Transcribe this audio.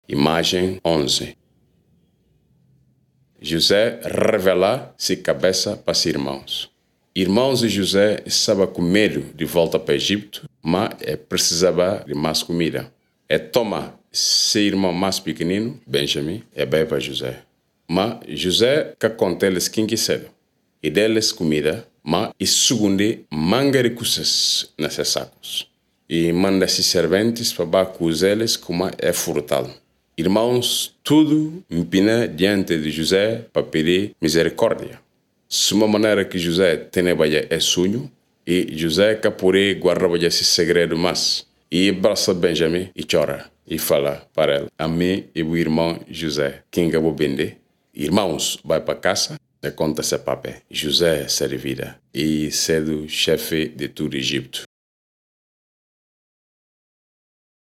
Imagem 11. José revela-se cabeça para seus irmãos. Irmãos de José estavam com medo de volta para o Egito, mas precisava de mais comida. Toma seu irmão mais pequenino, Benjamim, e bem para José. Mas José que conta eles quem que cedo. E deles comida, mas e segundo manga de coisas nesses sacos. E manda esses serventes para eles como é frutal. Irmãos, tudo empina diante de José para pedir misericórdia. De uma maneira que José tem sonho, e José que pode guardar esse segredo mais. E abraça Benjamim e chora. E fala para ele, a mim e o irmão José, quem eu vou vender. Irmãos, vai para casa e conta esse papel. José servida e sendo chefe de todo o Egito.